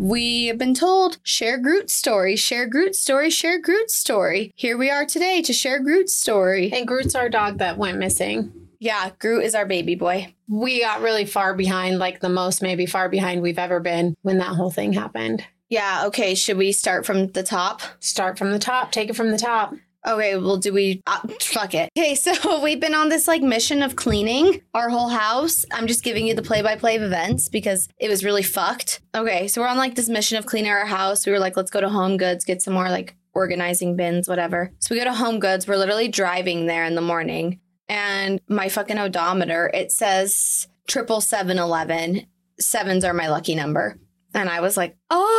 We have been told, share Groot's story, share Groot's story, share Groot's story. Here we are today to share Groot's story. And Groot's our dog that went missing. Yeah, Groot is our baby boy. We got really far behind, like the most maybe far behind we've ever been when that whole thing happened. Yeah, okay, should we start from the top? Start from the top. Take it from the top. Okay, well, fuck it. Okay, so we've been on this, mission of cleaning our whole house. I'm just giving you the play-by-play of events because it was really fucked. Okay, so we're on, this mission of cleaning our house. We were like, let's go to Home Goods, get some more, organizing bins, whatever. So we go to Home Goods. We're literally driving there in the morning. And my fucking odometer, it says 77711. Sevens are my lucky number. And I was like,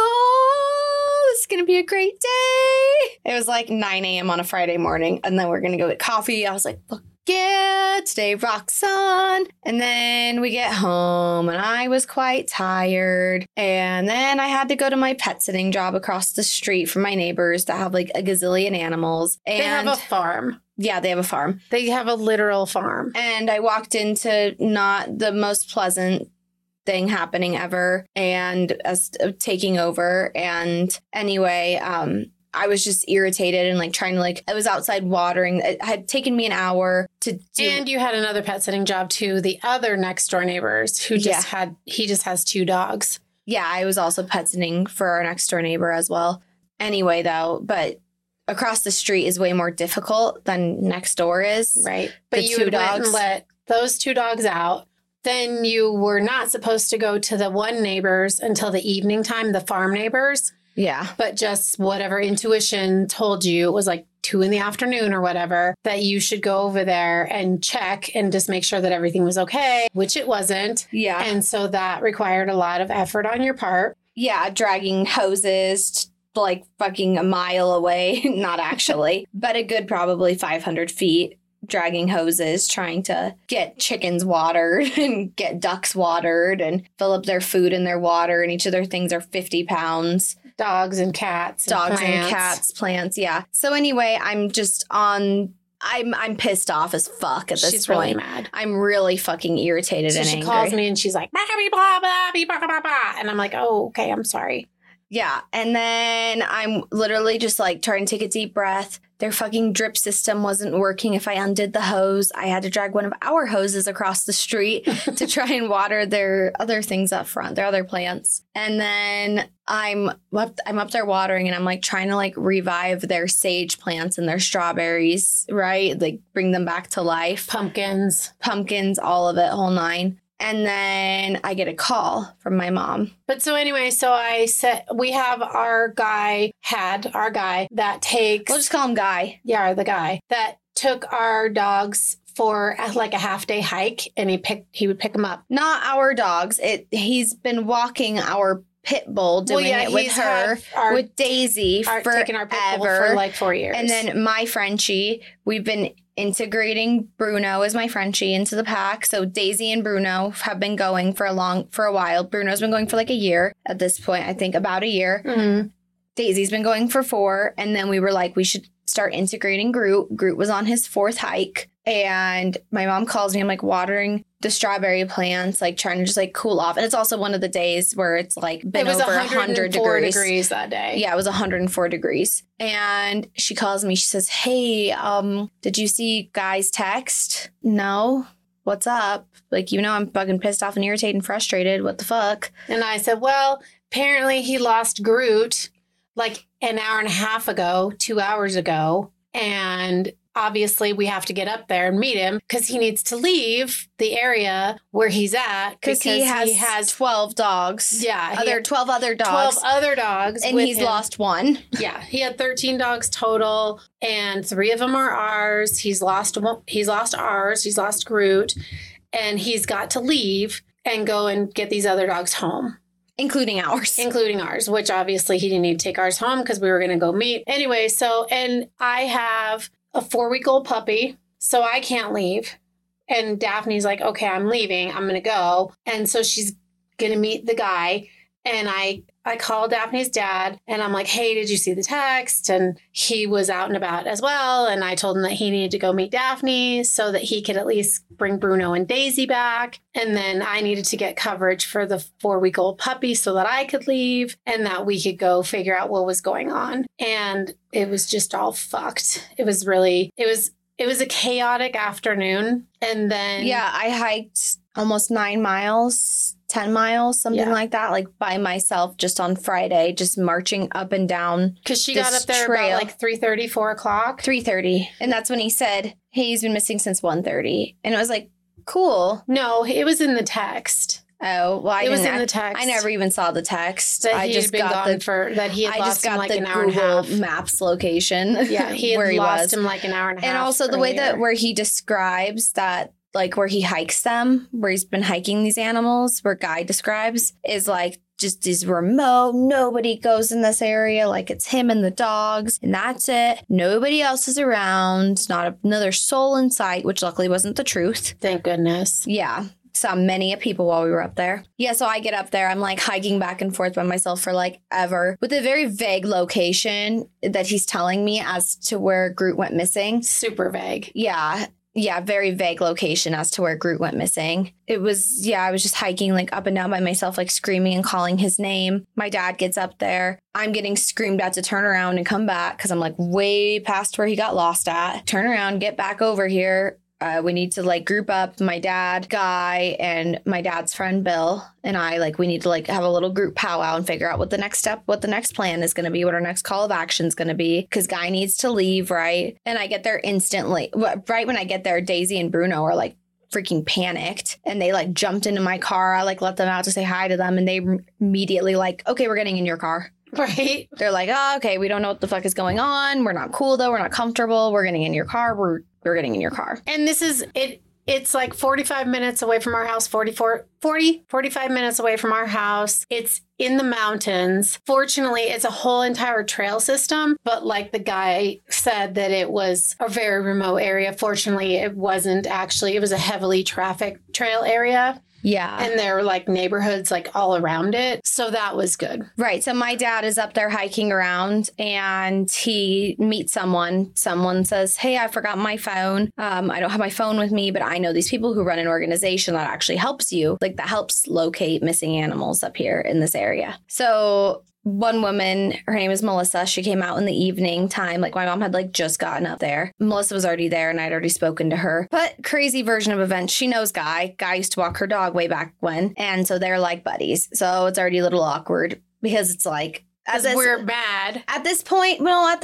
oh, this is going to be a great day. It was 9 a.m. on a Friday morning. And then we're going to go get coffee. I was like, fuck yeah, today rocks on. And then we get home and I was quite tired. And then I had to go to my pet sitting job across the street from my neighbors that have a gazillion animals. And they have a farm. Yeah, they have a farm. They have a literal farm. And I walked into not the most pleasant thing happening ever and as taking over. And anyway, I was just irritated and trying to I was outside watering. It had taken me an hour to do. And you had another pet sitting job too. The other next door neighbors who just has 2 dogs. Yeah, I was also pet sitting for our next door neighbor as well. Anyway, though, but across the street is way more difficult than next door is. Right. But you went and let those 2 dogs out. Then you were not supposed to go to the one neighbors until the evening time, the farm neighbors. Yeah. But just whatever intuition told you, it was 2 p.m. or whatever, that you should go over there and check and just make sure that everything was okay, which it wasn't. Yeah. And so that required a lot of effort on your part. Yeah, dragging hoses fucking a mile away. Not actually, but a good probably 500 feet. Dragging hoses, trying to get chickens watered and get ducks watered and fill up their food and their water. And each of their things are 50 pounds. Dogs and cats. Dogs and cats, plants. Yeah. So anyway, I'm just on... I'm pissed off as fuck at this She's point. Really mad. I'm really fucking irritated and angry. She calls me and she's like, blah, blah, blah, blah, blah, blah. And I'm like, oh, okay, I'm sorry. Yeah. And then I'm literally just trying to take a deep breath. Their fucking drip system wasn't working. If I undid the hose, I had to drag one of our hoses across the street to try and water their other things up front, their other plants. And then I'm up there watering and I'm trying to revive their sage plants and their strawberries, right? Bring them back to life. Pumpkins, all of it, whole nine. And then I get a call from my mom. But so anyway, so I said, we have our guy that takes... We'll just call him Guy. Yeah, the guy that took our dogs for a half-day hike, and he would pick them up. Not our dogs. He's been walking our pit bull, doing it with her, with Daisy taking our pit bull for 4 years. And then my Frenchie, we've been integrating Bruno as my Frenchie into the pack. So Daisy and Bruno have been going for a while. Bruno's been going for a year at this point, I think about a year. Mm-hmm. Daisy's been going for 4. And then we were we should start integrating Groot. Groot was on his 4th hike. And my mom calls me. I'm watering the strawberry plants, trying to just cool off. And it's also one of the days where it's been over 100 degrees that day. Yeah, it was 104 degrees. And she calls me. She says, hey, did you see Guy's text? No. What's up? I'm fucking pissed off and irritated and frustrated. What the fuck? And I said, well, apparently he lost Groot an hour and a half ago, 2 hours ago. And obviously we have to get up there and meet him because he needs to leave the area where he's at because he has 12 dogs. Yeah. 12 other dogs. 12 other dogs. And he's lost one. Yeah. He had 13 dogs total and 3 of them are ours. He's lost ours. He's lost Groot and he's got to leave and go and get these other dogs home. Including ours, which obviously he didn't need to take ours home because we were going to go meet. Anyway, and I have a 4-week-old puppy, so I can't leave. And Daphne's like, okay, I'm leaving. I'm going to go. And so she's going to meet the guy. And I called Daphne's dad and I'm like, hey, did you see the text? And he was out and about as well. And I told him that he needed to go meet Daphne so that he could at least bring Bruno and Daisy back. And then I needed to get coverage for the 4-week-old puppy so that I could leave and that we could go figure out what was going on. And it was just all fucked. It was a chaotic afternoon. And then Yeah, I hiked almost 9 miles, 10 miles, something like that, like by myself just on Friday, just marching up and down. Because she got up there trail. about like 3:30, 4 o'clock. 3:30. And that's when he said, hey, he's been missing since 1:30. And it was like, cool. No, it was in the text. Oh, well, It was in the text. I never even saw the text. That I he just had been got gone for, that he had I lost just him got like the an hour and a Google half. Maps location. Yeah, he had where he lost was. him like an hour and a half. And also the way that earlier. where he describes that, like where he hikes them, where he's been hiking these animals, where Guy describes, is like just is remote. Nobody goes in this area. Like it's him and the dogs, and that's it. Nobody else is around. Not another soul in sight, which luckily wasn't the truth. Thank goodness. Yeah. Saw many people while we were up there. Yeah, so I get up there. I'm like hiking back and forth by myself for like ever with a very vague location that he's telling me as to where Groot went missing. Super vague. Yeah. Yeah, very vague location as to where Groot went missing. It was, yeah, I was just hiking like up and down by myself, like screaming and calling his name. My dad gets up there. I'm getting screamed at to turn around and come back because I'm like way past where he got lost at. Turn around, get back over here. We need to like group up, my dad, Guy, and my dad's friend Bill and I. Like we need to like have a little group powwow and figure out what the next step, what the next plan is going to be, what our next call of action is going to be, because Guy needs to leave, right? And I get there instantly. Right when I get there, Daisy and Bruno are like freaking panicked and they like jumped into my car. I like let them out to say hi to them and they immediately like, okay, we're getting in your car. Right. They're like, oh, okay, we don't know what the fuck is going on. We're not cool though. We're not comfortable. We're getting in your car. We're getting in your car. And this is it. It's like 45 minutes away from our house, 45 minutes away from our house. It's in the mountains. Fortunately, it's a whole entire trail system. But like the guy said that it was a very remote area. Fortunately, it wasn't actually. It was a heavily trafficked trail area. Yeah. And there were like neighborhoods like all around it. So that was good. Right. So my dad is up there hiking around and he meets someone. Someone says, hey, I forgot my phone. I don't have my phone with me, but I know these people who run an organization that actually helps you, like that helps locate missing animals up here in this area. So one woman, her name is Melissa. She came out in the evening time. Like my mom had like just gotten up there. Melissa was already there and I'd already spoken to her. But crazy version of events. She knows Guy. Guy used to walk her dog way back when. And so they're like buddies. So it's already a little awkward because it's like, Because we're mad. At this point,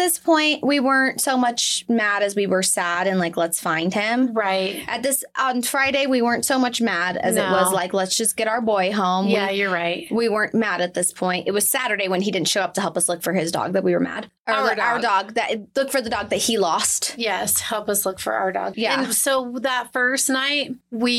we weren't so much mad as we were sad and like, let's find him. Right. On Friday, we weren't so much mad as it was like, let's just get our boy home. Yeah, you're right. We weren't mad at this point. It was Saturday when he didn't show up to help us look for his dog that we were mad. Our dog, look for the dog that he lost. Yes, help us look for our dog. Yeah. And so that first night,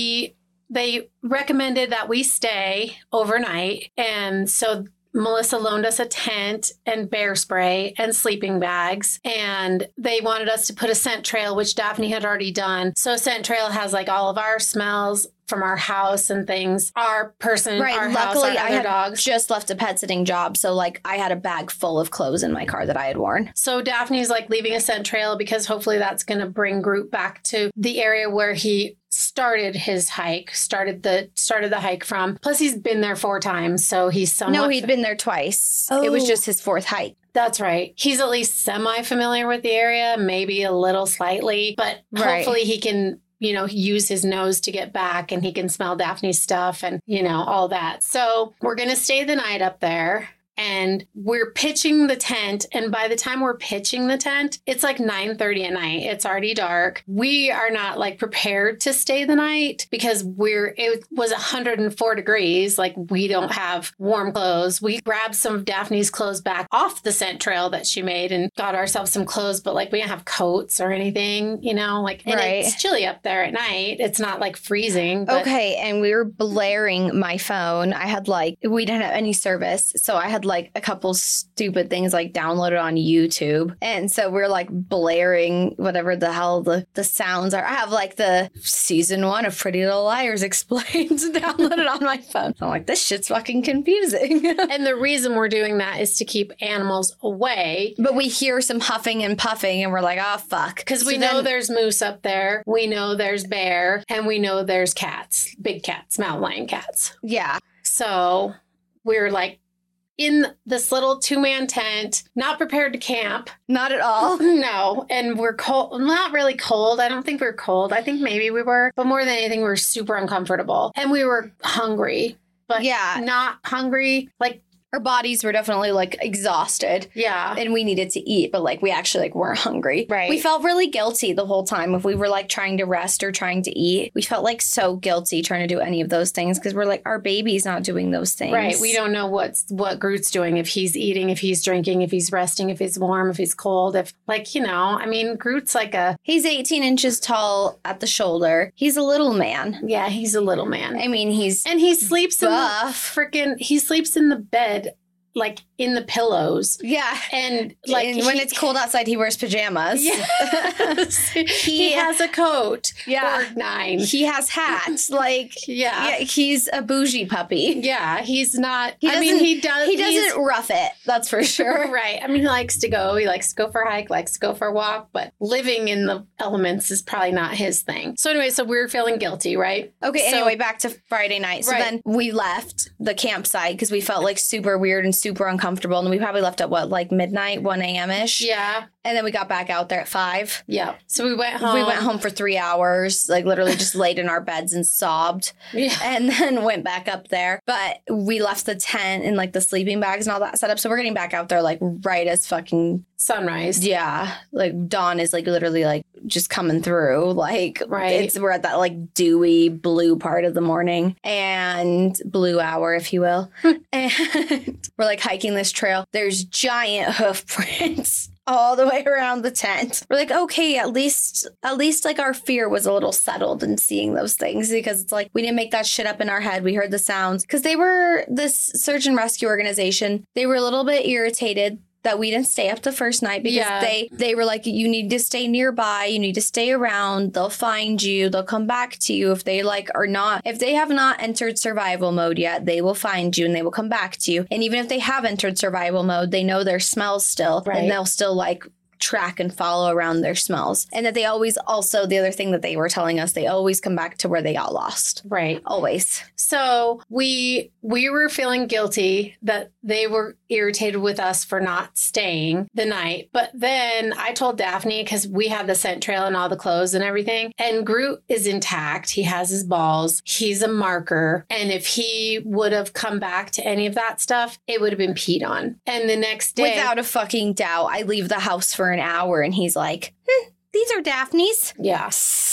they recommended that we stay overnight. And so Melissa loaned us a tent and bear spray and sleeping bags. And they wanted us to put a scent trail, which Daphne had already done. So a scent trail has like all of our smells from our house and things. Our person, right. Our Luckily, house, our I other had dogs. just left a pet sitting job. So like I had a bag full of clothes in my car that I had worn. So Daphne's like leaving a scent trail because hopefully that's going to bring Groot back to the area where he started his hike, started the hike from. Plus he's been there 4 times. So he's somewhat. No, he'd been there twice. Oh. It was just his 4th hike. That's right. He's at least semi-familiar with the area, maybe a little slightly, but hopefully he can, use his nose to get back and he can smell Daphne's stuff and, all that. So we're going to stay the night up there. And we're pitching the tent. And by the time we're pitching the tent, it's like 9:30 at night. It's already dark. We are not like prepared to stay the night because it was 104 degrees. Like we don't have warm clothes. We grabbed some of Daphne's clothes back off the scent trail that she made and got ourselves some clothes, but like we didn't have coats or anything, and it's chilly up there at night. It's not like freezing. But Okay. And we were blaring my phone. We didn't have any service. So I had had like a couple stupid things like downloaded on YouTube. And so we're like blaring whatever the hell the sounds are. I have like the season 1 of Pretty Little Liars Explained downloaded on my phone. I'm like, this shit's fucking confusing. And the reason we're doing that is to keep animals away. But we hear some huffing and puffing and we're like, oh, fuck. Because we know there's moose up there. We know there's bear. And we know there's cats. Big cats, mountain lion cats. Yeah. So we're like in this little 2-man tent, not prepared to camp. Not at all. No. And we're cold. Not really cold. I don't think we're cold. I think maybe we were. But more than anything, we were super uncomfortable. And we were hungry. But not hungry. Like, our bodies were definitely like exhausted. Yeah. And we needed to eat, but like we actually like weren't hungry. Right. We felt really guilty the whole time if we were like trying to rest or trying to eat. We felt like so guilty trying to do any of those things because we're like, our baby's not doing those things. Right. We don't know what Groot's doing, if he's eating, if he's drinking, if he's resting, if he's warm, if he's cold, if like, you know, I mean, Groot's like he's 18 inches tall at the shoulder. He's a little man. Yeah, he's a little man. I mean, he sleeps buff. He sleeps in the bed, like in the pillows. Yeah. And like when it's cold outside, he wears pajamas. Yes. he has a coat. Yeah. Or 9. He has hats. Like, yeah, he's a bougie puppy. Yeah. He's not, he doesn't rough it. That's for sure. Right. I mean, he likes to go for a hike, likes to go for a walk, but living in the elements is probably not his thing. So anyway, so we're feeling guilty, right? Okay. Anyway, back to Friday night. So then we left the campsite because we felt like super weird and super uncomfortable. And we probably left at like midnight, 1 a.m.-ish. Yeah. And then we got back out there at 5. Yeah. So we went home. We went home for 3 hours, like literally just laid in our beds and sobbed. Yeah. And then went back up there. But we left the tent and like the sleeping bags and all that set up. So we're getting back out there like right as fucking sunrise. Yeah. Like dawn is like literally like just coming through. Like we're at that like dewy blue part of the morning and blue hour, if you will. And we're like hiking this trail. There's giant hoof prints all the way around the tent. We're like, okay, at least like our fear was a little settled in seeing those things because it's like we didn't make that shit up in our head. We heard the sounds because this search and rescue organization. They were a little bit irritated that we didn't stay up the first night because they were like, you need to stay nearby. You need to stay around. They'll find you. They'll come back to you if they if they have not entered survival mode yet, they will find you and they will come back to you. And even if they have entered survival mode, they know their smells still and they'll still like track and follow around their smells. And that they always also, the other thing that they were telling us, they always come back to where they got lost. Right. Always. So we were feeling guilty that they were irritated with us for not staying the night. But then I told Daphne, because we had the scent trail and all the clothes and everything, and Groot is intact. He has his balls. He's a marker. And if he would have come back to any of that stuff, it would have been peed on. And the next day, without a fucking doubt, I leave the house for an hour and he's like, these are Daphne's. Yeah.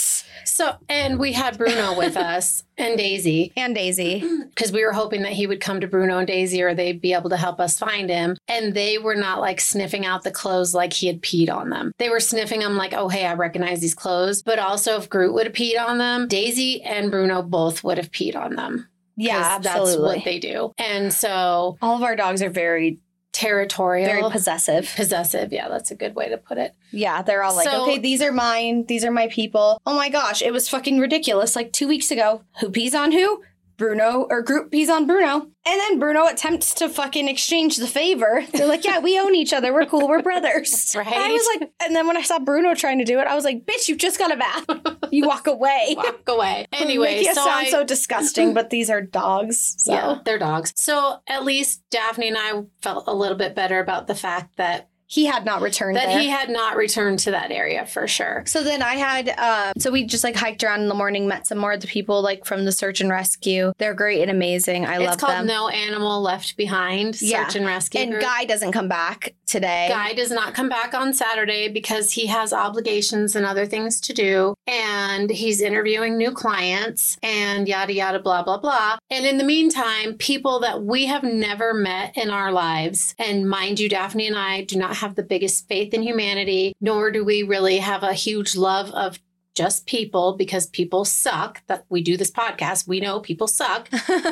So, and we had Bruno with us and Daisy. Because we were hoping that he would come to Bruno and Daisy or they'd be able to help us find him. And they were not like sniffing out the clothes like he had peed on them. They were sniffing them like, oh, hey, I recognize these clothes. But also if Groot would have peed on them, Daisy and Bruno both would have peed on them. Yeah, absolutely. That's what they do. And so all of our dogs are very territorial. Very possessive. Yeah, that's a good way to put it. Yeah, they're all like, okay, these are mine. These are my people. Oh my gosh, it was fucking ridiculous. Like 2 weeks ago, who pees on who? Bruno, or Groot pees on Bruno. And then Bruno attempts to fucking exchange the favor. They're like, yeah, we own each other. We're cool. We're brothers. Right. And I was like, and then when I saw Bruno trying to do it, I was like, bitch, you just got a bath. You walk away. Anyway, so sounds so disgusting, but these are dogs. So. Yeah, they're dogs. So at least Daphne and I felt a little bit better about the fact that he had not returned he had not returned to that area for sure. So then I had, so we just like hiked around in the morning, met some more of the people like from the search and rescue. They're great and amazing. I love them. It's called No Animal Left Behind, search and rescue group. Guy doesn't come back today. Guy does not come back on Saturday because he has obligations and other things to do. And he's interviewing new clients and yada, yada, blah, blah, blah. And in the meantime, people that we have never met in our lives, and mind you, Daphne and I do not have the biggest faith in humanity, nor do we really have a huge love of just people because people suck. That we do this podcast. We know people suck.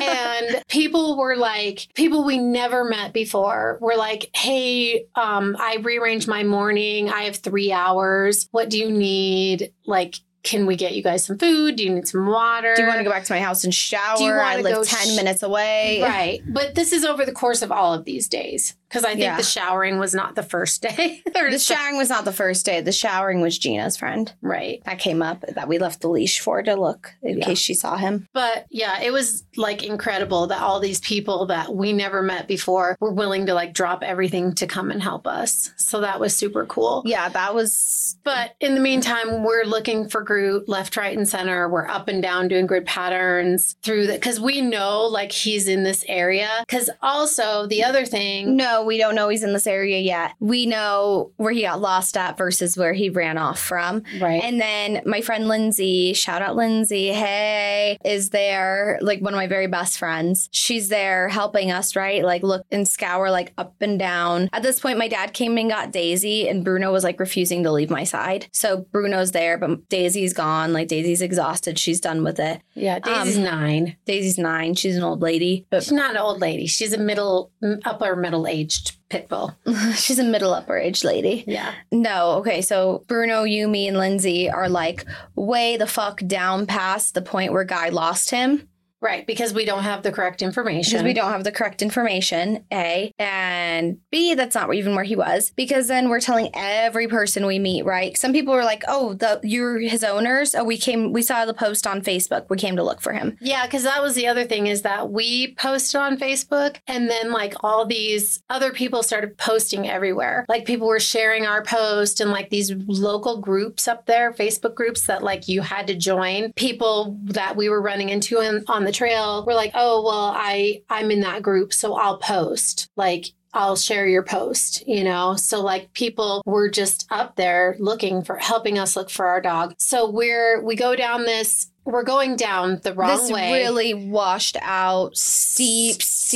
And people were like, people we never met before were like, hey, I rearranged my morning. I have 3 hours. What do you need? Like, can we get you guys some food? Do you need some water? Do you want to go back to my house and shower? Do you I wanna live go 10 minutes away. Right. But this is over the course of all of these days. Because I think the showering was not the first day. The showering was not the first day. The showering was Gina's friend. Right. That came up that we left the leash for to look in case she saw him. But yeah, it was like incredible that all these people that we never met before were willing to like drop everything to come and help us. So that was super cool. Yeah, that was. But in the meantime, we're looking for Groot left, right, and center. We're up and down doing grid patterns through that because we know like he's in this area. Because also the other thing. No, we don't know he's in this area yet. We know where he got lost at versus where he ran off from. Right. And then my friend Lindsay, shout out Lindsay, hey, is there, like one of my very best friends. She's there helping us, right? Like look and scour like up and down. At this point, my dad came and got Daisy and Bruno was like refusing to leave my side. So Bruno's there, but Daisy's gone. Like Daisy's exhausted. She's done with it. Yeah, Daisy's 9. Daisy's 9. She's an old lady. But she's not an old lady. She's a upper middle-aged pit bull. She's a middle upper age lady. Yeah. No. Okay. So Bruno, you, me, and Lindsay are like way the fuck down past the point where Guy lost him. Right, because we don't have the correct information. Because we don't have the correct information, A. And B, that's not even where he was. Because then we're telling every person we meet, right? Some people were like, oh, you're his owners? Oh, we saw the post on Facebook. We came to look for him. Yeah, because that was the other thing is that we posted on Facebook and then like all these other people started posting everywhere. Like people were sharing our post and like these local groups up there, Facebook groups that like you had to join. People that we were running into on the trail were like, oh, well, I'm in that group, so I'll post. Like, I'll share your post, you know? So like people were just up there helping us look for our dog. So we go down we're going down the wrong way. This really washed out, steep.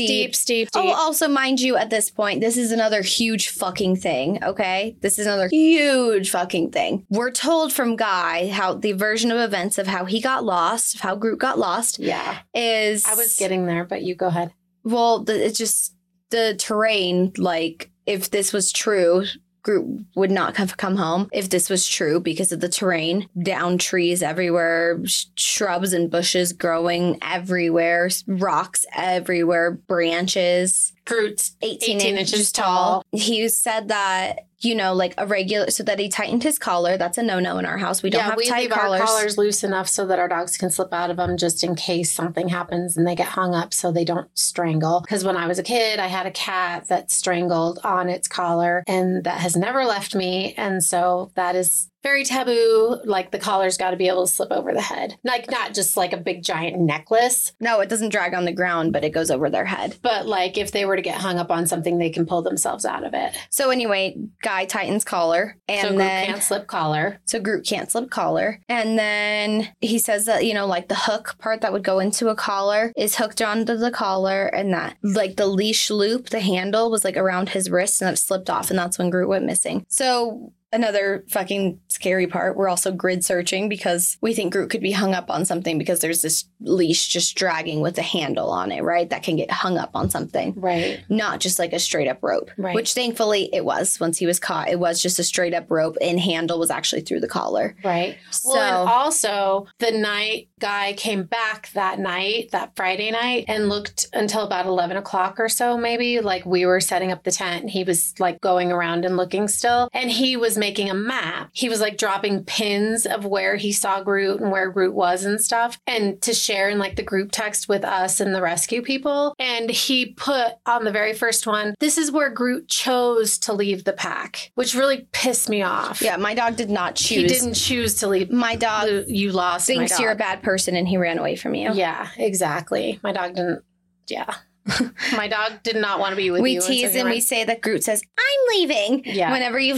Oh, Oh, also, mind you, at this point, this is another huge fucking thing, okay? This is another huge fucking thing. We're told from Guy how the version of events of how he got lost, how Groot got lost, is... I was getting there, but you go ahead. Well, it's just the terrain, like, if this was true... Groot would not have come home if this was true because of the terrain. Down trees everywhere, shrubs and bushes growing everywhere, rocks everywhere, branches. Groot's 18 inches tall. He said that, you know, like so that he tightened his collar. That's a no-no in our house. We don't have tight collars. Our collars loose enough so that our dogs can slip out of them just in case something happens and they get hung up so they don't strangle. Because when I was a kid, I had a cat that strangled on its collar and that has never left me. And so that is very taboo. Like the collar's got to be able to slip over the head. Like not just like a big giant necklace. No, it doesn't drag on the ground, but it goes over their head. But like if they were to get hung up on something, they can pull themselves out of it. So anyway, Guy tightens collar. And so Groot can't slip collar. So Groot can't slip collar. And then he says that, you know, like the hook part that would go into a collar is hooked onto the collar and that like the leash loop, the handle was like around his wrist and it slipped off and that's when Groot went missing. So another fucking scary part, we're also grid searching because we think Groot could be hung up on something because there's this leash just dragging with a handle on it, right? That can get hung up on something. Right. Not just like a straight up rope. Right. Which thankfully it was. Once he was caught, it was just a straight up rope and handle was actually through the collar. Right. So, well, and also the night Guy came back that Friday night, and looked until about 11 o'clock or so, maybe. Like we were setting up the tent and he was like going around and looking still. And he was making a map. He was like dropping pins of where he saw Groot and where Groot was and stuff. And to share in like the group text with us and the rescue people. And he put on the very first one, this is where Groot chose to leave the pack, which really pissed me off. Yeah, my dog did not choose. He didn't choose to leave. My dog you lost thinks my dog. You're a bad person and he ran away from you. Yeah, exactly. My dog didn't. Yeah. My dog did not want to be with you. We tease and we say that Groot says, I'm leaving. Yeah. Whenever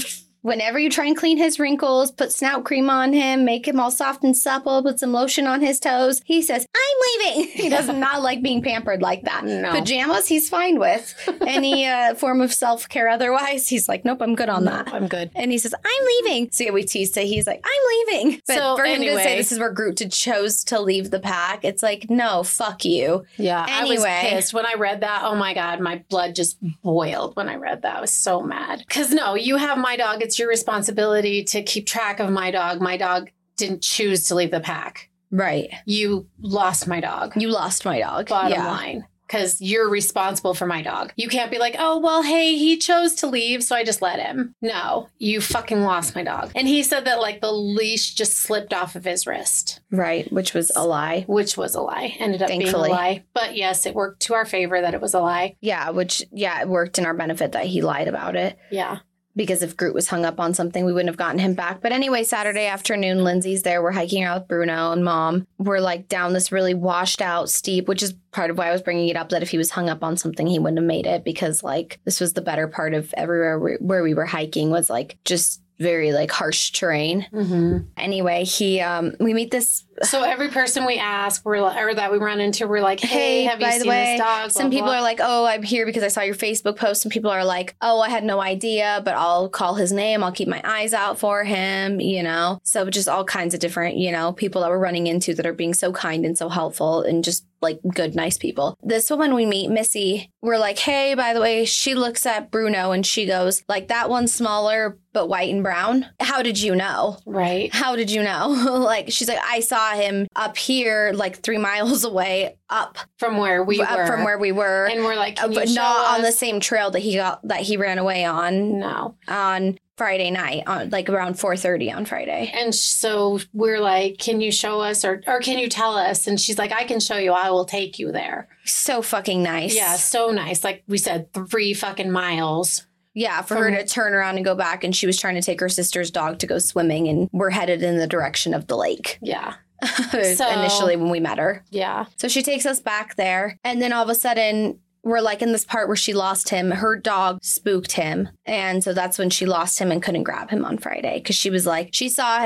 whenever you try and clean his wrinkles, put snout cream on him, make him all soft and supple, put some lotion on his toes, he says, I'm leaving. He does not like being pampered like that. No. Pajamas, he's fine with. Any form of self-care otherwise, he's like, nope, I'm good on that. I'm good. And he says, I'm leaving. So yeah, we tease it. He's like, I'm leaving. But So for him to say anyway. this is where Groot chose to leave the pack, it's like, no, fuck you. Yeah, I was Anyway. pissed when I read that. Oh my God, my blood just boiled when I read that. I was so mad. Because no, you have my dog. It's your responsibility to keep track of my dog. My dog didn't choose to leave the pack. Right. You lost my dog. You lost my dog. Bottom line. Because you're responsible for my dog. You can't be like, oh, well, hey, he chose to leave, so I just let him. No, you fucking lost my dog. And he said that like the leash just slipped off of his wrist, Right, which was a lie. which was a lie. Ended up Thankfully. being a lie. But yes, it worked to our favor that it was a lie. Yeah, it worked in our benefit that he lied about it. Yeah. Because if Groot was hung up on something, we wouldn't have gotten him back. But anyway, Saturday afternoon, Lindsay's there. We're hiking out with Bruno and Mom. We're like down this really washed out steep, which is part of why I was bringing it up, that if he was hung up on something, he wouldn't have made it, because like this was the better part of everywhere where we were hiking was like just very like harsh terrain. Mm-hmm. Anyway, we meet this. So every person we ask, or that we run into, we're like, hey, have you by seen the way, this dog? some Blah, people blah. are like, oh, I'm here because I saw your Facebook post. Some people are like, oh, I had no idea, but I'll call his name. I'll keep my eyes out for him, you know? So just all kinds of different, you know, people that we're running into that are being so kind and so helpful and just like good, nice people. This woman we meet, Missy, we're like, hey, by the way, she looks at Bruno and she goes, like, that one's smaller, but white and brown. How did you know? Right. How did you know? Like, she's like, I saw him up here, like 3 miles away, up From where we were. from where we were, And we're like, can you but show not on the us? same trail that he ran away on No. Friday night, on like around 4:30 on Friday. And so we're like, can you show us or can you tell us? And she's like, I can show you. I will take you there. So fucking nice. Yeah, so nice. Like we said, 3 fucking miles. Yeah, for her to turn around and go back, and she was trying to take her sister's dog to go swimming, and we're headed in the direction of the lake. Yeah. Initially when we met her. Yeah. So she takes us back there, and then all of a sudden we're like in this part where she lost him. Her dog spooked him. And so that's when she lost him and couldn't grab him on Friday, because she was like, she saw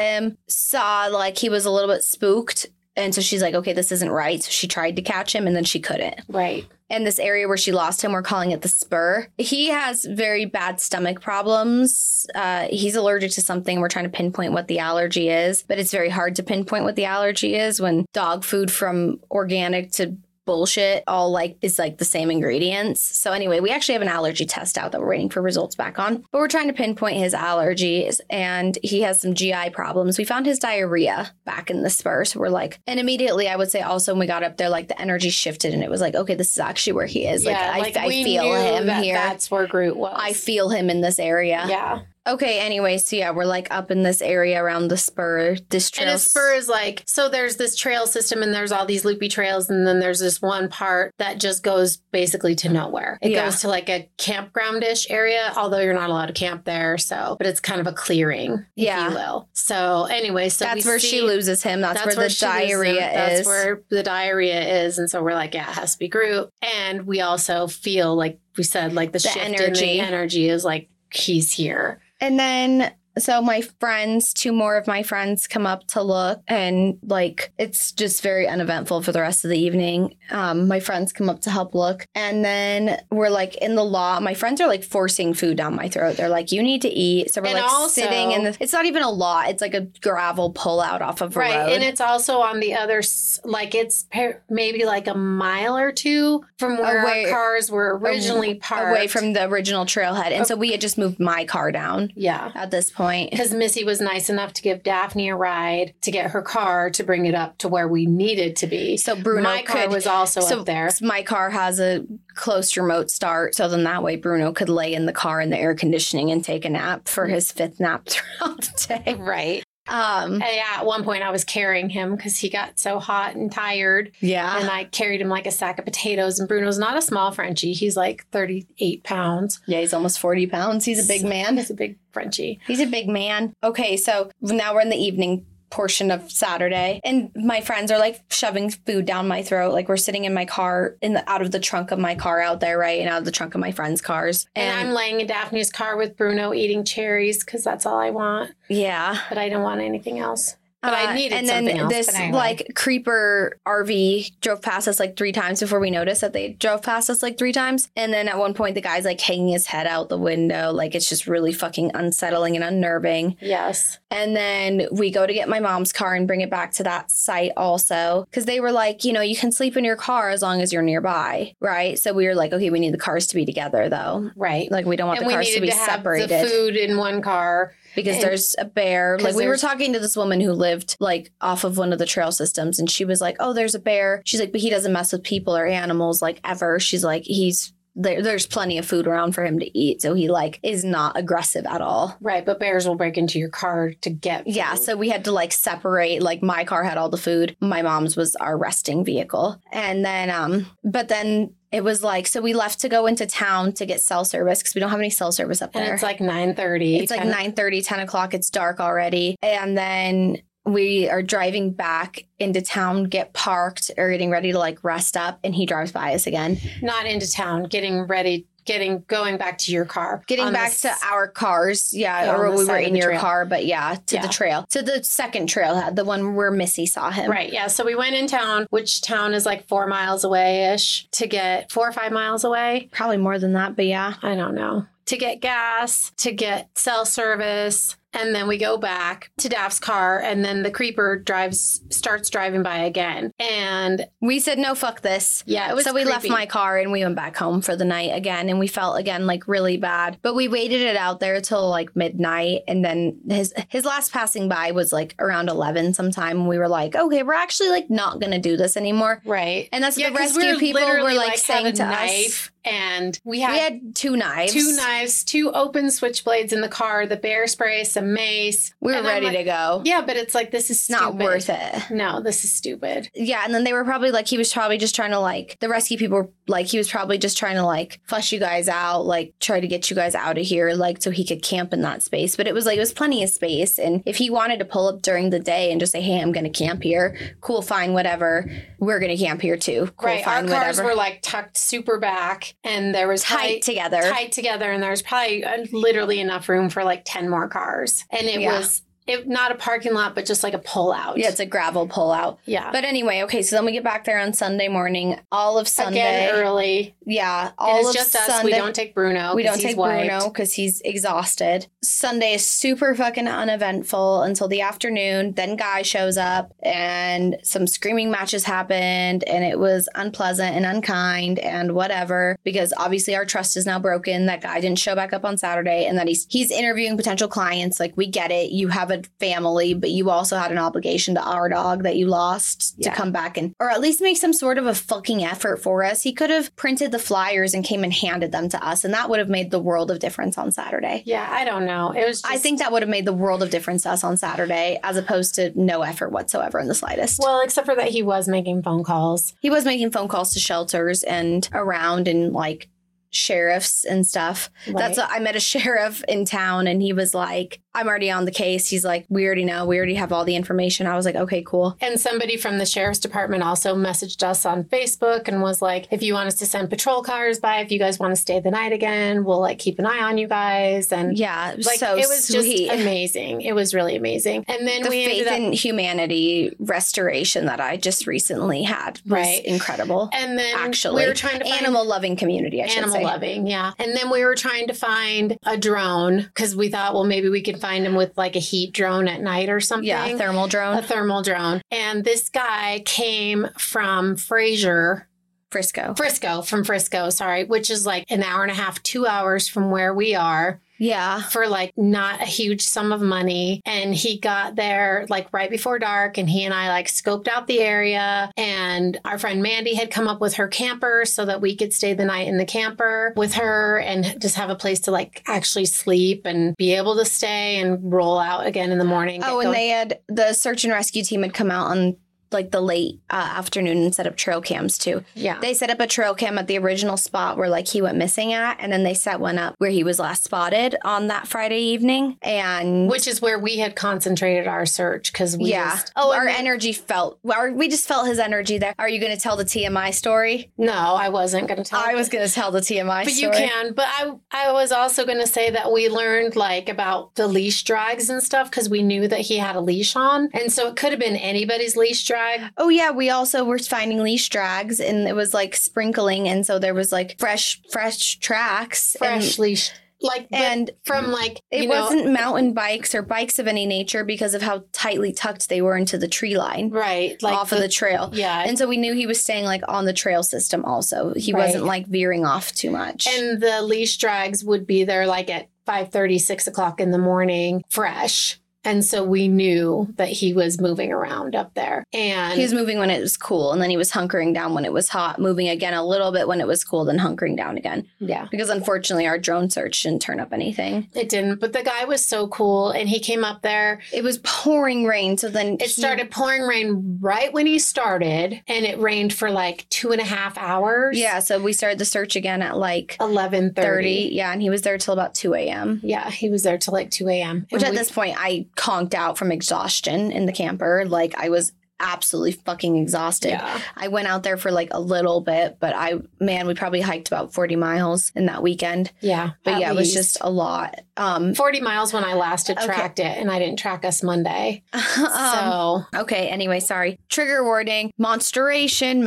like he was a little bit spooked. And so she's like, okay, this isn't right. So she tried to catch him and then she couldn't. Right. And this area where she lost him, we're calling it the spur. He has very bad stomach problems. He's allergic to something. We're trying to pinpoint what the allergy is, but it's very hard to pinpoint what the allergy is when dog food from organic to bullshit all like is like the same ingredients. So anyway, we actually have an allergy test out that we're waiting for results back on, but we're trying to pinpoint his allergies, and he has some GI problems. We found his diarrhea back in the spur. So we're like, and immediately I would say also when we got up there, like the energy shifted and it was like, okay, this is actually where he is. Yeah, like I we feel knew him that here. That's where Groot was. I feel him in this area. Yeah. Okay, anyway, so yeah, we're like up in this area around the spur. This trail. And a spur is like, so there's this trail system and there's all these loopy trails. And then there's this one part that just goes basically to nowhere. It Yeah. goes to like a campground-ish area, although you're not allowed to camp there. So, but it's kind of a clearing, if Yeah. you will. So anyway, so that's we where see- she loses him. That's where the she loses him. diarrhea That's is. where the diarrhea is. And so we're like, yeah, it has to be Groot. And we also feel like we said, like the shift energy. in the energy is like, he's here. And then, so my friends, 2 more of my friends come up to look, and like, it's just very uneventful for the rest of the evening. My friends come up to help look. And then we're like in the lot. My friends are like forcing food down my throat. They're like, you need to eat. So we're And like also- sitting in the, it's not even a lot. It's like a gravel pullout off of a Right. road. And it's also on the other, like it's maybe like a mile or 2 from where Away- our cars were originally parked. away from the original trailhead. And so we had just moved my car down Yeah. at this point. Because Missy was nice enough to give Daphne a ride to get her car to bring it up to where we needed to be. So Bruno my car could- was also So up there. my car has a close remote start. So then that way Bruno could lay in the car in the air conditioning and take a nap for his 5th nap throughout the day. Right. Um, And yeah, at one point I was carrying him because he got so hot and tired. yeah. And I carried him like a sack of potatoes. And Bruno's not a small Frenchie. He's like 38 pounds. Yeah, he's almost 40 pounds. He's a big man. He's a big Frenchie. He's a big man. Okay, so now we're in the evening portion of Saturday. And my friends are like shoving food down my throat. Like we're sitting in my car out of the trunk of my car out there, right? And out of the trunk of my friends' cars. And I'm laying in Daphne's car with Bruno eating cherries because that's all I want. Yeah. But I don't want anything else. But I needed and something then else. this Anyway. like creeper RV drove past us like 3 times before we noticed that they drove past us like 3 times. And then at one point the guy's like hanging his head out the window. Like it's just really fucking unsettling and unnerving. Yes. And then we go to get my mom's car and bring it back to that site also. Because they were like, you know, you can sleep in your car as long as you're nearby. Right. So we were like, okay, we need the cars to be together though. Right. Like we don't want and the cars to be have separated. The food in one car. Because there's a bear. Like we were there's- talking to this woman who lived like off of one of the trail systems and she was like, oh, there's a bear. She's like, but he doesn't mess with people or animals like ever. She's like, there's plenty of food around for him to eat. So he like is not aggressive at all. Right. But bears will break into your car to get food. Yeah. So we had to like separate, like my car had all the food. My mom's was our resting vehicle. And then, but then it was like, so we left to go into town to get cell service because we don't have any cell service up there. And it's like 9:30. It's like 9:30, 10 o'clock. It's dark already. And then we are driving back into town, get parked or getting ready to like rest up. And he drives by us again. Not into town, going back to your car. Getting back to our cars. Yeah. Or we were in your car, but the trail. To the second trailhead, the one where Missy saw him. Right. Yeah. So we went in town, which town is like 4 miles away-ish to get 4 or 5 miles away. Probably more than that, but yeah. I don't know. To get gas, to get cell service. And then we go back to Daph's car and then the creeper starts driving by again. And we said, no, fuck this. Yeah, it was So we left creepy. my car and we went back home for the night again. And we felt again like really bad. But we waited it out there till like midnight. And then his last passing by was like around 11 sometime. And we were like, okay, we're actually like not going to do this anymore. Right. And that's what the rescue people were like saying to us. And we We had had 2 knives. 2 open switchblades in the car, the bear spray, some mace. We were And I'm ready like, to go. Yeah, but it's like, this is It's not stupid. worth it. No, this is stupid. Yeah, and then they were probably like, he was probably just trying to like, the rescue people were like, he was probably just trying to like flush you guys out, like try to get you guys out of here, like so he could camp in that space. But it was like, it was plenty of space. And if he wanted to pull up during the day and just say, hey, I'm going to camp here, cool, fine, whatever. We're going to camp here too. Cool, Right. fine, Our cars whatever. were like tucked super back and there was Tight together. and there was probably literally enough room for like 10 more cars. And it was not a parking lot, but just like a pull out. Yeah, it's a gravel pullout. Yeah. But anyway, okay, so then we get back there on Sunday morning, all of Sunday. Again, early. Yeah, And all it's of just us. Sunday. We don't take Bruno. We don't 'cause he's take wiped. Bruno because he's exhausted. Sunday is super fucking uneventful until the afternoon. Then Guy shows up and some screaming matches happened and it was unpleasant and unkind and whatever because obviously our trust is now broken. That Guy didn't show back up on Saturday and that he's interviewing potential clients. Like we get it. You have a family, but you also had an obligation to our dog that you lost to come back and or at least make some sort of a fucking effort for us. He could have printed the flyers and came and handed them to us and that would have made the world of difference on Saturday. Yeah, I don't know. It was just, I think that would have made the world of difference to us on Saturday as opposed to no effort whatsoever in the slightest. well, except for that he was making phone calls. He was making phone calls to shelters and around and like sheriffs and stuff. Right. I met a sheriff in town and he was like, I'm already on the case. He's like, we already know. We already have all the information. I was like, okay, cool. And somebody from the sheriff's department also messaged us on Facebook and was like, if you want us to send patrol cars by, if you guys want to stay the night again, we'll like keep an eye on you guys. And Yeah, like so it was sweet. just amazing. It was really amazing. And then The we faith ended up, in humanity restoration that I just recently had was Right. incredible. and then Actually, we were trying to find animal loving community, I should animal say. loving, yeah. And then we were trying to find a drone because we thought, well, maybe we could find him with like a heat drone at night or something. Yeah, thermal drone. A thermal drone. And this guy came from Frisco, sorry, which is like an hour and a half, 2 hours from where we are. Yeah. For like not a huge sum of money. And he got there like right before dark and he and I like scoped out the area and our friend Mandy had come up with her camper so that we could stay the night in the camper with her and just have a place to like actually sleep and be able to stay and roll out again in the morning. Oh, and the search and rescue team had come out on like the late afternoon and set up trail cams too. Yeah. They set up a trail cam at the original spot where like he went missing at, and then they set one up where he was last spotted on that Friday evening. And which is where we had concentrated our search because we our energy we just felt his energy there. Are you going to tell the TMI story? No, I wasn't going to tell. I was going to tell the TMI but story. You can. But I was also going to say that we learned like about the leash drags and stuff because we knew that he had a leash on, and so it could have been anybody's leash drag. Oh yeah, we also were finding leash drags, and it was like sprinkling, and so there was like fresh tracks, leash. Like, and from like, it wasn't mountain bikes or bikes of any nature because of how tightly tucked they were into the tree line. Right. Like off of the trail. Yeah. And so we knew he was staying like on the trail system also. He wasn't like veering off too much. And the leash drags would be there like at 5:30, 6 o'clock in the morning, fresh. And so we knew that he was moving around up there. And he was moving when it was cool. And then he was hunkering down when it was hot, moving again a little bit when it was cool, then hunkering down again. Yeah. Because unfortunately, our drone search didn't turn up anything. It didn't. But the guy was so cool. And he came up there. It was pouring rain. So then it started pouring rain right when he started. And it rained for like 2.5 hours. Yeah. So we started the search again at like 11:30. Yeah. And he was there till about 2 a.m. Yeah. He was there till like 2 a.m. Which at this point, I conked out from exhaustion in the camper. Like I was absolutely fucking exhausted. Yeah. I went out there for like a little bit, but we probably hiked about 40 miles in that weekend. Yeah. But yeah, it was just a lot. 40 miles when I last had tracked it, and I didn't track us Monday. Okay, anyway, sorry. Trigger warning, menstruation,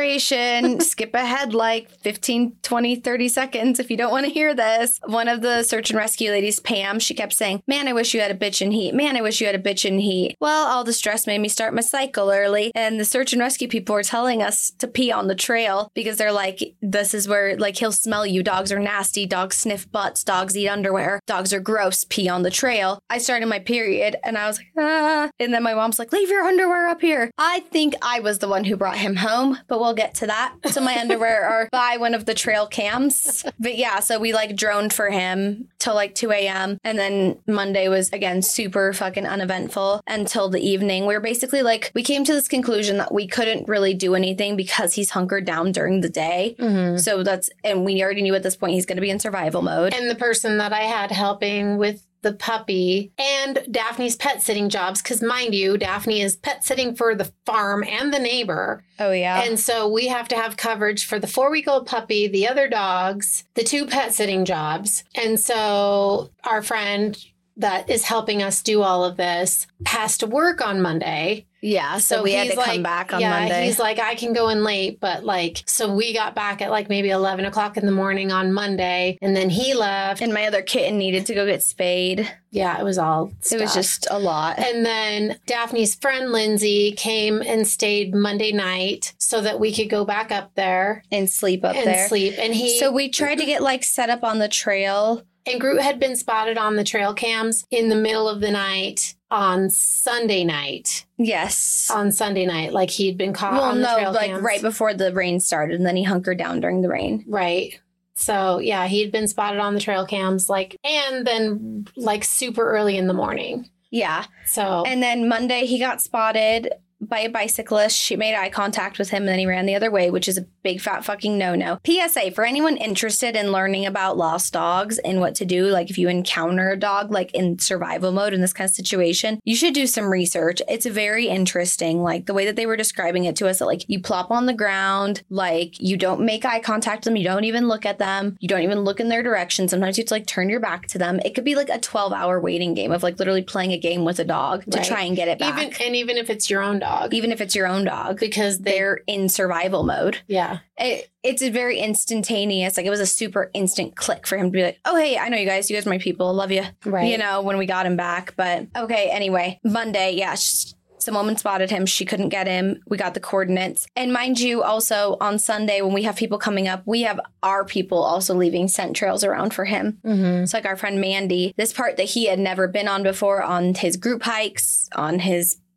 skip ahead like 15, 20, 30 seconds if you don't want to hear this. One of the search and rescue ladies, Pam, she kept saying, man, I wish you had a bitch in heat. Man, I wish you had a bitch in heat. Well, all the stress made me start my cycle early, and the search and rescue people were telling us to pee on the trail because they're like, this is where like he'll smell you. Dogs are nasty. Dogs sniff butts. Dogs eat underwear. Dogs are gross. Pee on the trail. I started my period and I was like, ah. And then my mom's like, leave your underwear up here. I think I was the one who brought him home, but we'll get to that. So my underwear are by one of the trail cams. But yeah, so we like droned for him till like 2 a.m. And then Monday was again super fucking uneventful until the evening. We were basically like, we came to this conclusion that we couldn't really do anything because he's hunkered down during the day. Mm-hmm. So and we already knew at this point he's going to be in survival mode. And the person that I had helping with the puppy and Daphne's pet sitting jobs, because mind you, Daphne is pet sitting for the farm and the neighbor. Oh, yeah. And so we have to have coverage for the 4-week-old puppy, the other dogs, the 2 pet sitting jobs. And so our friend that is helping us do all of this has to work on Monday. Yeah, so we had to come back on Monday. He's like, I can go in late, but like, so we got back at like maybe 11 o'clock in the morning on Monday, and then he left. And my other kitten needed to go get spayed. Yeah, it was all stuff. It was just a lot. And then Daphne's friend Lindsay came and stayed Monday night so that we could go back up there. And sleep up there. So we tried to get like set up on the trail. And Groot had been spotted on the trail cams in the middle of the night on Sunday night. Yes. On Sunday night. Like he'd been caught on the trail cams. Right before the rain started, and then he hunkered down during the rain. Right. So yeah, he'd been spotted on the trail cams, like, and then like super early in the morning. Yeah. So. And then Monday he got spotted by a bicyclist. She made eye contact with him and then he ran the other way, which is a big fat fucking no-no. PSA, for anyone interested in learning about lost dogs and what to do, like if you encounter a dog like in survival mode in this kind of situation, you should do some research. It's very interesting, like the way that they were describing it to us, that like you plop on the ground, like you don't make eye contact with them, you don't even look at them, you don't even look in their direction. Sometimes you have to like turn your back to them. It could be like a 12-hour waiting game of like literally playing a game with a dog to try and get it back. Even if it's your own dog. Even if it's your own dog. Because they're in survival mode. Yeah. It's a very instantaneous, like it was a super instant click for him to be like, oh, hey, I know you guys are my people. Love you. Right. You know, when we got him back. But okay, anyway, Monday, yeah, some woman spotted him. She couldn't get him. We got the coordinates. And mind you, also on Sunday, when we have people coming up, we have our people also leaving scent trails around for him. Mm-hmm. It's like our friend Mandy, this part that he had never been on before, on his group hikes, on his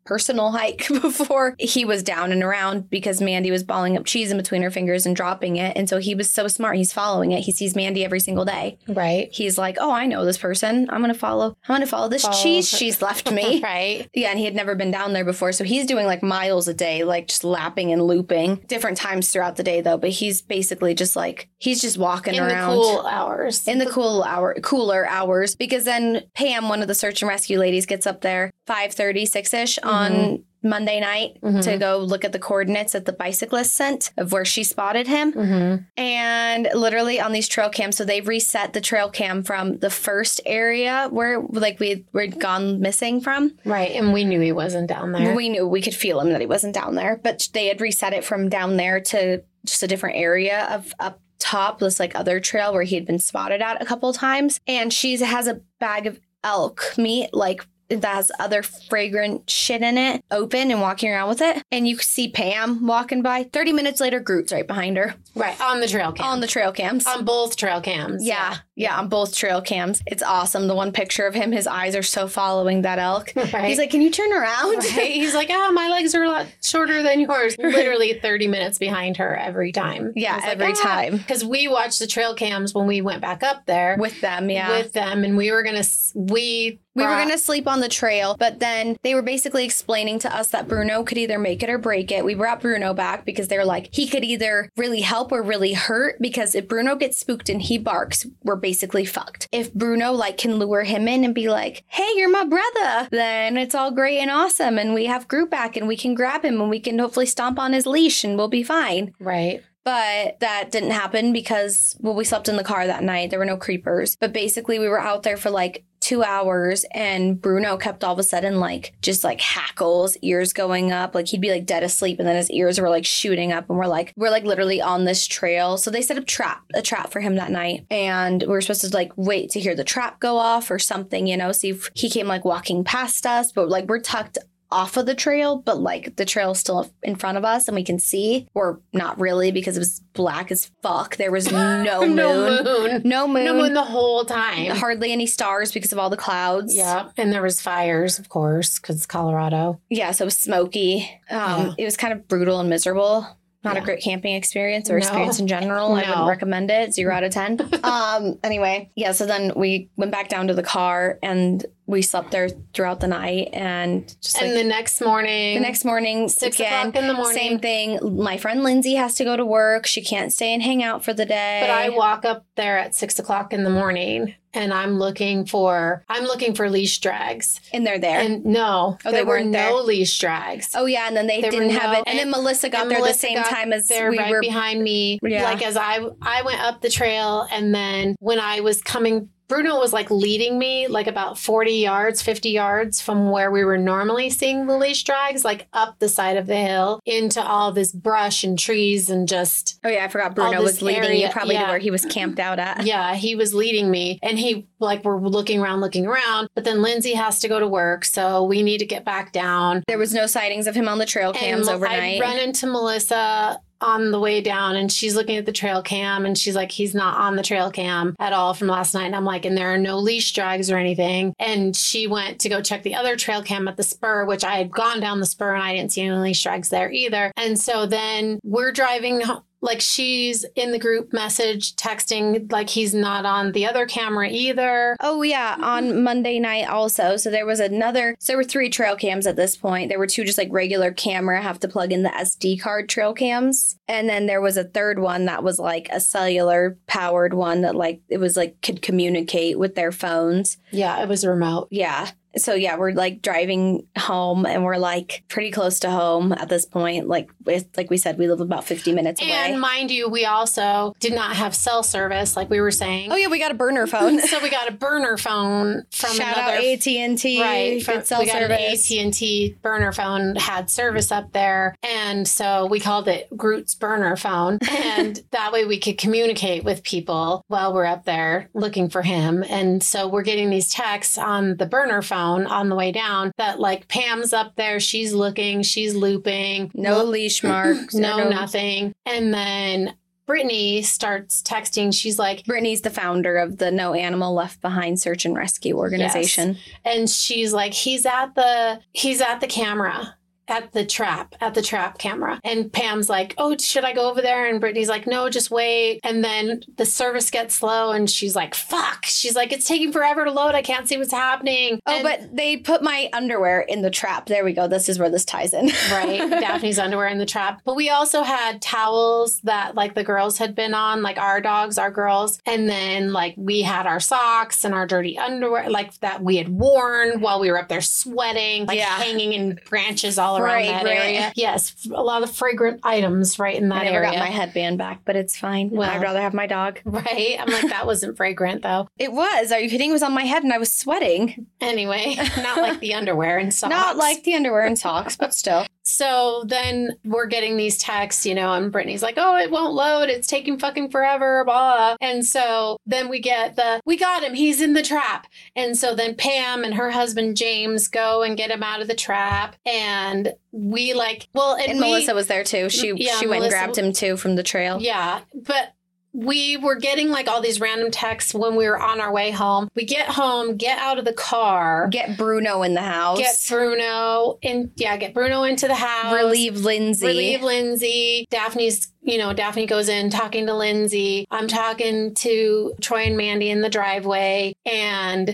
personal hike before he was down and around because Mandy was balling up cheese in between her fingers and dropping it. And so he was so smart. He's following it. He sees Mandy every single day. Right. He's like, oh, I know this person. I'm going to follow this cheese she's left me. Right. Yeah. And he had never been down there before. So he's doing like miles a day, like just lapping and looping different times throughout the day though. But he's basically just like, he's just walking around. In the cool hours. In the cooler hours. Because then Pam, one of the search and rescue ladies, gets up there 5:30, 6-ish on Monday night to go look at the coordinates that the bicyclist sent of where she spotted him. And literally on these trail cams, so they've reset the trail cam from the first area where like we'd gone missing from. Right. And we knew he wasn't down there. We knew, we could feel him that he wasn't down there, but they had reset it from down there to just a different area of up top, this like other trail where he had been spotted at a couple of times. And she has a bag of elk meat, like that has other fragrant shit in it, open and walking around with it. And you see Pam walking by. 30 minutes later, Groot's right behind her. Right. On the trail cam. On the trail cams. On both trail cams. Yeah. Yeah, on both trail cams. It's awesome. The one picture of him, his eyes are so following that elk. Right. He's like, can you turn around? Right. He's like, oh, my legs are a lot shorter than yours. Literally 30 minutes behind her every time. Yeah, every time. Because we watched the trail cams when we went back up there. With them, yeah. With them. And we were going to, we were going to sleep on the trail, but then they were basically explaining to us that Bruno could either make it or break it. We brought Bruno back because they're like, he could either really help or really hurt, because if Bruno gets spooked and he barks, we're basically fucked. If Bruno like can lure him in and be like, hey, you're my brother, then it's all great and awesome. And we have Groot back and we can grab him and we can hopefully stomp on his leash and we'll be fine. Right. But that didn't happen because, well, we slept in the car that night. There were no creepers. But basically, we were out there for like 2 hours and Bruno kept all of a sudden like just like hackles, ears going up. Like he'd be like dead asleep and then his ears were like shooting up. And we're like literally on this trail. So they set up a trap for him that night. And we were supposed to like wait to hear the trap go off or something, you know, see if he came like walking past us. But like we're tucked off of the trail, but like the trail is still in front of us and we can see, or not really because it was black as fuck. There was no moon. No moon the whole time. Hardly any stars because of all the clouds. Yeah. And there was fires, of course, because it's Colorado. Yeah. So it was smoky. It was kind of brutal and miserable. Not a great camping experience or experience in general. I wouldn't recommend it. 0 out of 10. Anyway, yeah. So then we went back down to the car and we slept there throughout the night and just the next morning, 6 o'clock in the morning, same thing. My friend Lindsay has to go to work. She can't stay and hang out for the day. But I walk up there at 6 o'clock in the morning and I'm looking for leash drags. And they're there. And no, there weren't no leash drags. Oh yeah, and then they didn't have it. And then Melissa got there the same time as we were behind me. Yeah. Like as I went up the trail, and then when I was coming, Bruno was like leading me like about 40 yards, 50 yards from where we were normally seeing the leash drags, like up the side of the hill into all this brush and trees and just. Oh yeah, I forgot Bruno was leading you probably to where he was camped out at. Yeah, he was leading me and we're looking around, but then Lindsay has to go to work. So we need to get back down. There was no sightings of him on the trail cams overnight. I run into Melissa on the way down and she's looking at the trail cam and she's like, he's not on the trail cam at all from last night. And I'm like, and there are no leash drags or anything. And she went to go check the other trail cam at the spur, which I had gone down the spur and I didn't see any leash drags there either. And so then we're driving home. Like she's in the group message texting like he's not on the other camera either. Oh yeah, on Monday night also. So there were 3 trail cams at this point. There were 2 just like regular camera, have to plug in the SD card trail cams. And then there was a third one that was like a cellular powered one that like it was like could communicate with their phones. Yeah, it was remote. Yeah. So yeah, we're like driving home and we're like pretty close to home at this point. Like we said, we live about 50 minutes away. And mind you, we also did not have cell service, like we were saying. Oh yeah, we got a burner phone. So we got a burner phone from Shout out AT&T. Right. From cell service. An AT&T burner phone had service up there. And so we called it Groot's burner phone. And that way we could communicate with people while we're up there looking for him. And so we're getting these texts on the burner phone on the way down that like Pam's up there, she's looking, she's looping. No leash marks. No, nothing. And then Brittany starts texting. She's like, Brittany's the founder of the No Animal Left Behind Search and Rescue organization. Yes. And she's like, he's at the camera. At the trap camera. And Pam's like, oh, should I go over there? And Brittany's like, no, just wait. And then the service gets slow and she's like, fuck. She's like, it's taking forever to load. I can't see what's happening. Oh, but they put my underwear in the trap. There we go. This is where this ties in. Right. Daphne's underwear in the trap. But we also had towels that like the girls had been on, like our dogs, our girls. And then like we had our socks and our dirty underwear, like that we had worn while we were up there sweating, like hanging in branches all around that area. Yes, a lot of fragrant items right in that area. I never got my headband back, but it's fine. Well, I'd rather have my dog. Right? I'm like, that wasn't fragrant though. It was. Are you kidding? It was on my head and I was sweating. Anyway, not like the underwear and socks. Not like the underwear and socks, but still. So then we're getting these texts, and Brittany's like, oh, it won't load. It's taking fucking forever, blah. And so then we get we got him. He's in the trap. And so then Pam and her husband, James, go and get him out of the trap. And we and Melissa was there too. She went and grabbed him too from the trail. Yeah. But we were getting like all these random texts when we were on our way home. We get home, get out of the car. Get Bruno in the house. Get Bruno into the house. Relieve Lindsay. Daphne goes in talking to Lindsay. I'm talking to Troy and Mandy in the driveway. And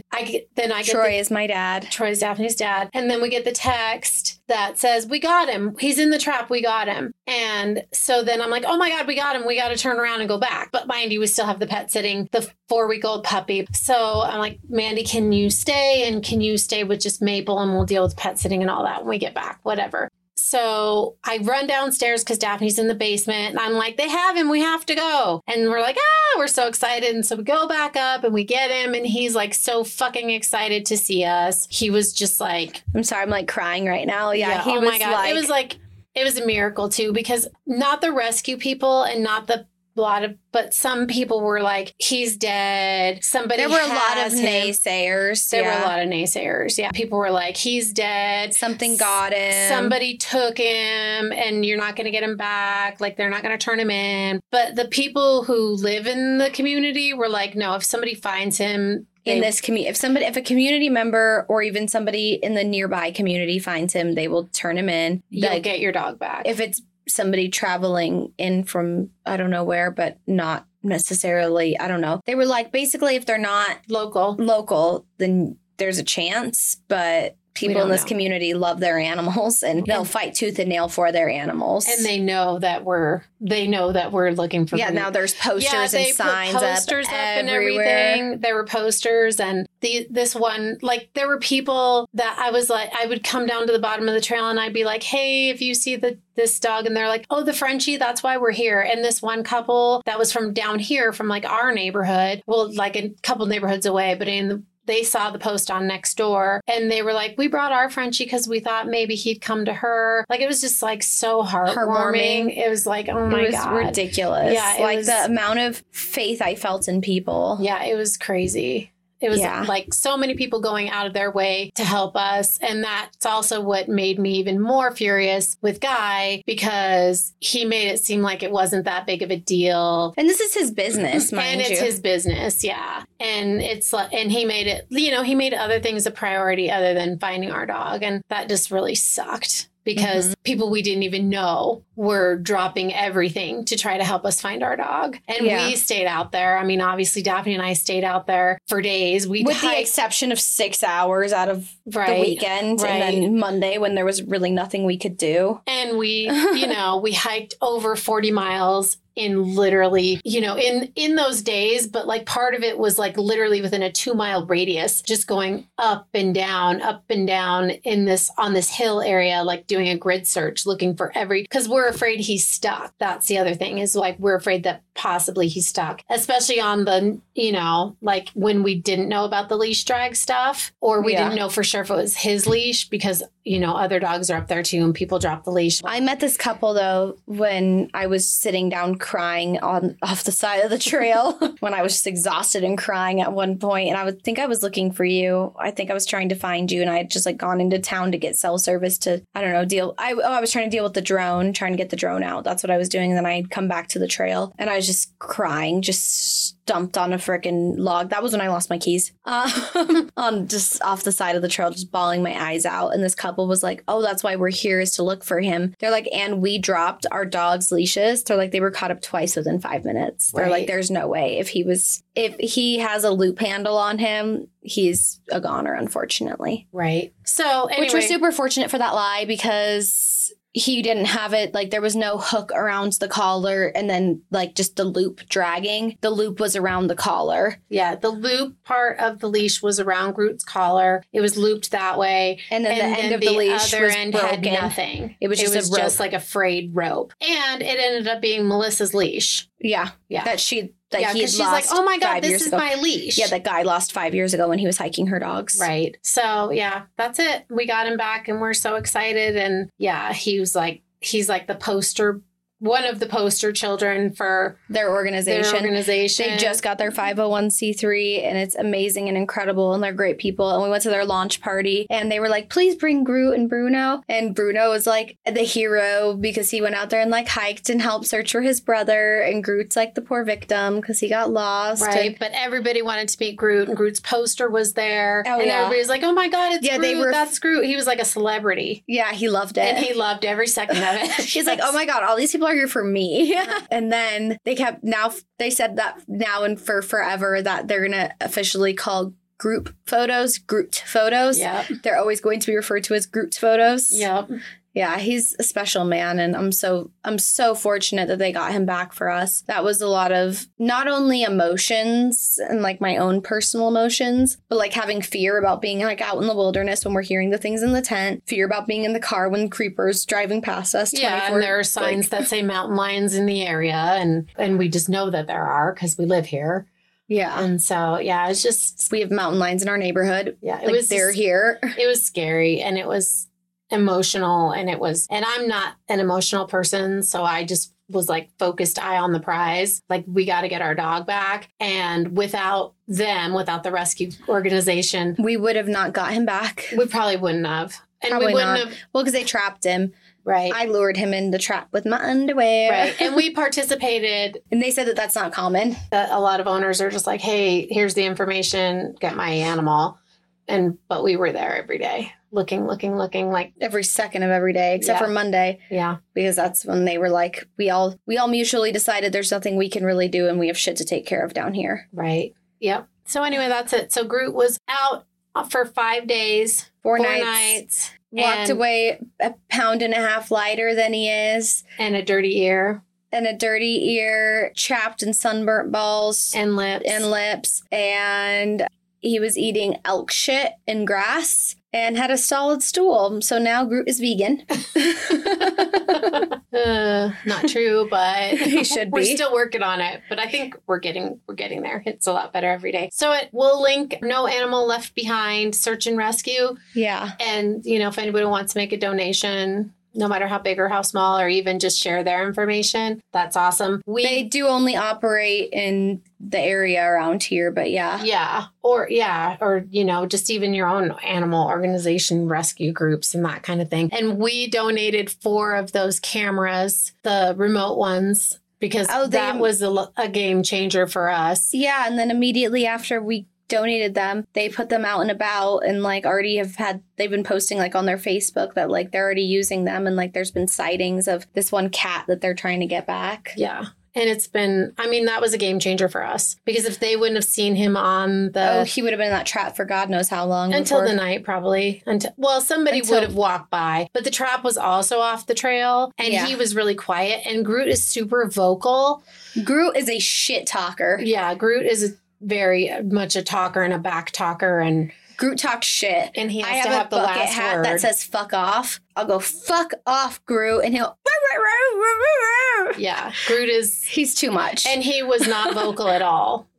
Troy is my dad. Troy's Daphne's dad. And then we get the text that says, we got him. He's in the trap. We got him. And so then I'm like, oh my God, we got him. We got to turn around and go back. But mind you, we still have the pet sitting, the 4-week-old puppy. So I'm like, Mandy, can you stay? And can you stay with just Maple and we'll deal with pet sitting and all that when we get back, whatever. So I run downstairs because Daphne's in the basement and I'm like, they have him. We have to go. And we're like, we're so excited. And so we go back up and we get him and he's like so fucking excited to see us. He was just like, I'm sorry, I'm like crying right now. Yeah. Oh my God. It was a miracle too, because not the rescue people and not but some people were like, he's dead. There were a lot of naysayers. There were a lot of naysayers. Yeah. People were like, he's dead. Something got him. Somebody took him and you're not going to get him back. Like, they're not going to turn him in. But the people who live in the community were like, no, if somebody finds him in this community, if a community member or even somebody in the nearby community finds him, they will turn him in. You'll get your dog back. If it's somebody traveling in from I don't know where, but not necessarily, I don't know. They were like, basically, if they're not local, then there's a chance. But people in this community love their animals and they'll fight tooth and nail for their animals. And they know that we're looking for them. Now there's posters and signs posters up and everywhere. Everything. There were posters and this one, like there were people that I was like, I would come down to the bottom of the trail and I'd be like, hey, if you see this dog, and they're like, oh, the Frenchie, that's why we're here. And this one couple that was from down here, from like our neighborhood, well, like a couple neighborhoods away, but they saw the post on Nextdoor and they were like, we brought our Frenchie because we thought maybe he'd come to her. Like, it was just like so heartwarming. It was like, oh my God. It was ridiculous. Yeah. The amount of faith I felt in people. Yeah, it was crazy. It was like so many people going out of their way to help us. And that's also what made me even more furious with Guy, because he made it seem like it wasn't that big of a deal. And this is his business, mind you. And it's his business, yeah. And it's like, and he made it, he made other things a priority other than finding our dog. And that just really sucked. Because people we didn't even know were dropping everything to try to help us find our dog. And we stayed out there. I mean, obviously, Daphne and I stayed out there for days. With the exception of 6 hours out of the weekend. And then Monday when there was really nothing we could do. And we, we hiked over 40 miles in literally, in those days, but like part of it was like literally within a 2-mile radius, just going up and down on this hill area, like doing a grid search, looking for because we're afraid he's stuck. That's the other thing, is like, we're afraid that possibly he's stuck, especially on the, like when we didn't know about the leash drag stuff, or we didn't know for sure if it was his leash, because other dogs are up there too and people drop the leash. I met this couple though when I was sitting down crying off the side of the trail when I was just exhausted and crying at one point, and I would think I was looking for you. I think I was trying to find you, and I had just like gone into town to get cell service to, I don't know, I was trying to deal with the drone, trying to get the drone out. That's what I was doing. And then I'd come back to the trail and I was just crying, just dumped on a freaking log. That was when I lost my keys. On just off the side of the trail, just bawling my eyes out. And this couple was like, oh, that's why we're here, is to look for him. They're like, and we dropped our dog's leashes. They're like, they were caught up twice within 5 minutes. They're like, there's no way. If he has a loop handle on him, he's a goner, unfortunately. Right. So anyway. Which was super fortunate for that lie, because he didn't have it, like there was no hook around the collar and then like just the loop dragging. The loop was around the collar. Yeah, the loop part of the leash was around Groot's collar. It was looped that way. And then the end of the leash other was end broken. had nothing. It was just like a frayed rope. And it ended up being Melissa's leash. Yeah. Yeah. That he because had lost. She's like, oh my God, 5 this years is ago. my leash. Yeah, that guy lost 5 years ago when he was hiking her dogs. Right. So yeah, that's it. We got him back and we're so excited. And yeah, he's like one of the poster children for their organization. They just got their 501c3 and it's amazing and incredible and they're great people. And we went to their launch party and they were like, please bring Groot and Bruno. And Bruno was like the hero because he went out there and like hiked and helped search for his brother. And Groot's like the poor victim because he got lost. Right. But everybody wanted to meet Groot and Groot's poster was there. Oh, and yeah. everybody's like, oh my God, it's Groot. That's Groot. He was like a celebrity. Yeah, he loved it. And he loved every second of it. She's like, oh my God, all these people are here for me. And then they said that now and for forever that they're going to officially call Groot photos. Yep. They're always going to be referred to as Groot photos. Yep. Yeah, he's a special man, and I'm so fortunate that they got him back for us. That was a lot of not only emotions and like my own personal emotions, but like having fear about being like out in the wilderness when we're hearing the things in the tent, fear about being in the car when creepers driving past us. Yeah, and there are signs that say mountain lions in the area, and we just know that there are because we live here. Yeah. And so, yeah, it's just... We have mountain lions in our neighborhood. Yeah. They're here. It was scary and it was emotional and I'm not an emotional person. So I just was like focused eye on the prize. Like we got to get our dog back. And without the rescue organization, we would have not got him back. We probably wouldn't have. And probably we wouldn't not. have. Well, because they trapped him. Right. I lured him in the trap with my underwear. Right. And we participated. And they said that that's not common. That a lot of owners are just like, hey, here's the information, get my animal. But we were there every day, looking, like every second of every day, except for Monday. Yeah. Because that's when they were like, we all mutually decided there's nothing we can really do and we have shit to take care of down here. Right. Yep. So anyway, that's it. So Groot was out for 5 days. 4 nights. Walked away 1.5 pounds lighter than he is. And a dirty ear. Chapped in sunburnt balls. And lips. And he was eating elk shit and grass and had a solid stool. So now Groot is vegan. Not true, but he should be. We're still working on it, but I think we're getting there. It's a lot better every day. So we'll link No Animal Left Behind Search and Rescue. Yeah. And, if anybody wants to make a donation, no matter how big or how small, or even just share their information, that's awesome. They do only operate in the area around here, but yeah. Yeah. Or, just even your own animal organization, rescue groups and that kind of thing. And we donated 4 of those cameras, the remote ones, because that was a game changer for us. Yeah. And then immediately after we donated them, they put them out and about and like already they've been posting like on their Facebook that like they're already using them and like there's been sightings of this one cat that they're trying to get back. Yeah. And that was a game changer for us because if they wouldn't have seen him on he would have been in that trap for God knows how long. Until the night, probably. Somebody would have walked by, but the trap was also off the trail and he was really quiet and Groot is super vocal. Groot is a shit talker. Yeah. Groot is very much a talker and a back talker and Groot talks shit. And he has to have the last hat word. that says fuck off. I'll go fuck off, Groot, and he'll yeah, Groot is he's too much. And he was not vocal at all.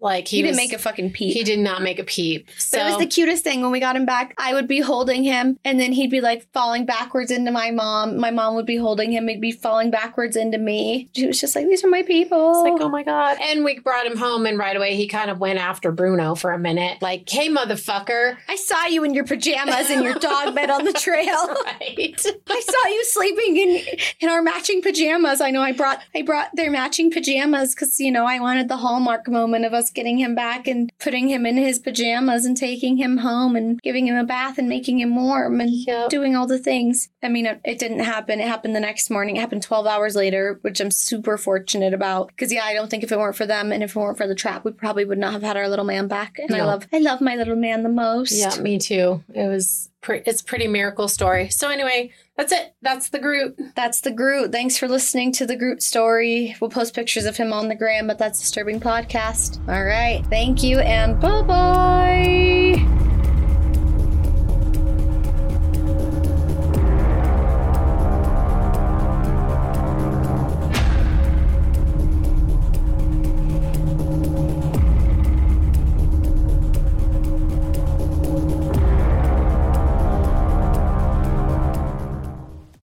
Like He didn't make a fucking peep. He did not make a peep. So But it was the cutest thing. When we got him back, I would be holding him, and then he'd be like falling backwards into my mom. My mom would be holding him. He'd be falling backwards into me. She was just like, these are my people. It's like, oh my God. And we brought him home, and right away he kind of went after Bruno for a minute. Like, hey, motherfucker. I saw you in your pajamas in your dog bed on the trail. Right. I saw you sleeping in our matching pajamas. I know I brought their matching pajamas because, you know, I wanted the hallmark moment of us getting him back and putting him in his pajamas and taking him home and giving him a bath and making him warm and doing all the things. I mean, it didn't happen. It happened the next morning. It happened 12 hours later, which I'm super fortunate about. Because, I don't think if it weren't for them and if it weren't for the trap, we probably would not have had our little man back. And No. I love my little man the most. Yeah, me too. It's a pretty miracle story. So anyway, that's it. That's the Groot. That's the Groot. Thanks for listening to the Groot story. We'll post pictures of him on the gram, but that's Disturbing Podcast. All right. Thank you and bye-bye.